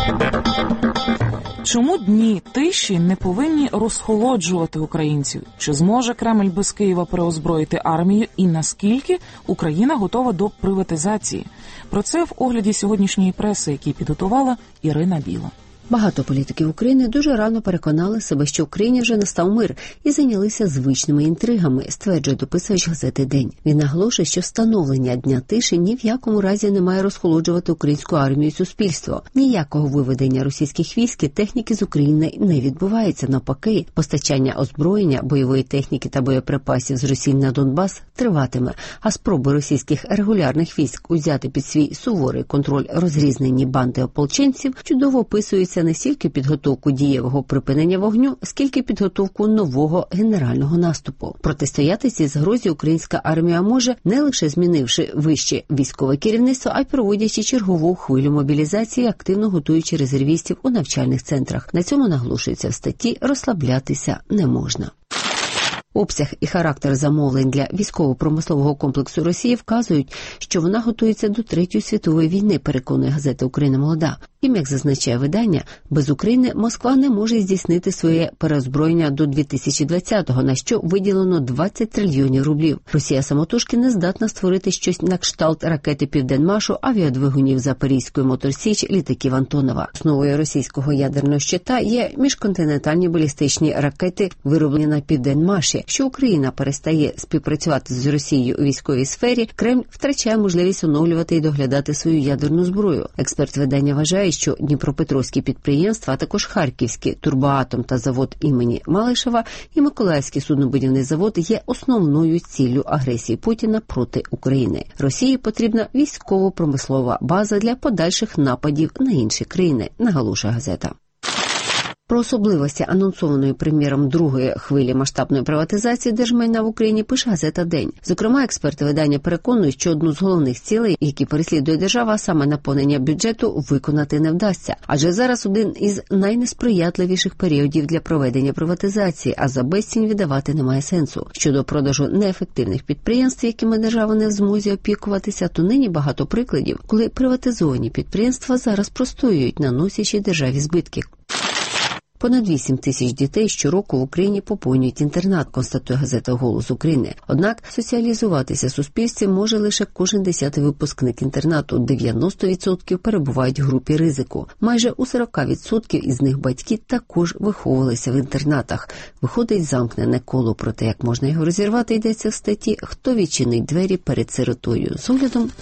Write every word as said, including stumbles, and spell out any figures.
Чому дні тиші не повинні розхолоджувати українців? Чи зможе Кремль без Києва переозброїти армію і наскільки Україна готова до приватизації? Про це в огляді сьогоднішньої преси, який підготувала Ірина Біла. Багато політиків України дуже рано переконали себе, що в Україні вже настав мир і зайнялися звичними інтригами, стверджує дописувач газети «День». Він наголошує, що встановлення Дня тиші ні в якому разі не має розхолоджувати українську армію і суспільство. Ніякого виведення російських військ і техніки з України не відбувається. Навпаки, постачання озброєння, бойової техніки та боєприпасів з Росії на Донбас триватиме, а спроби російських регулярних військ узяти під свій суворий контроль розрізнені банди ополченців чудово описуються не стільки підготовку дієвого припинення вогню, скільки підготовку нового генерального наступу. Протистояти цій загрозі українська армія може, не лише змінивши вище військове керівництво, а й проводячи чергову хвилю мобілізації, активно готуючи резервістів у навчальних центрах. На цьому наголошується в статті «Розслаблятися не можна». Обсяг і характер замовлень для військово-промислового комплексу Росії вказують, що вона готується до Третьої світової війни, переконує газета «Україна молода». Втім, як зазначає видання, без України Москва не може здійснити своє переозброєння до дві тисячі двадцятого, на що виділено двадцять трильйонів рублів. Росія самотужки не здатна створити щось на кшталт ракети «Південмашу», авіадвигунів Запорізької моторсіч, літаків Антонова. Основою російського ядерного щита є міжконтинентальні балістичні ракети, вироблені на «Південмаші». Якщо Україна перестає співпрацювати з Росією у військовій сфері, Кремль втрачає можливість оновлювати і доглядати свою ядерну зброю. Експерт видання вважає, що дніпропетровські підприємства, а також харківський «Турбоатом» та завод імені Малишева і Миколаївський суднобудівний завод є основною ціллю агресії Путіна проти України. Росії потрібна військово-промислова база для подальших нападів на інші країни, наголошує газета. Про особливості анонсованої прем'єром другої хвилі масштабної приватизації держмайна в Україні пише газета «День». Зокрема, експерти видання переконують, що одну з головних цілей, які переслідує держава, саме наповнення бюджету, виконати не вдасться. Адже зараз один із найнесприятливіших періодів для проведення приватизації, а за безцінь віддавати немає сенсу. Щодо продажу неефективних підприємств, якими держава не в змозі опікуватися, то нині багато прикладів, коли приватизовані підприємства зараз простоюють, наносячи державі збитки. Понад вісім тисяч дітей щороку в Україні поповнюють інтернат, констатує газета «Голос України». Однак соціалізуватися в суспільстві може лише кожен десятий випускник інтернату. дев'яносто відсотків перебувають в групі ризику. Майже у сорок відсотків із них батьки також виховувалися в інтернатах. Виходить замкнене коло. Про те, як можна його розірвати, йдеться в статті «Хто відчинить двері перед сиротою» з оглядом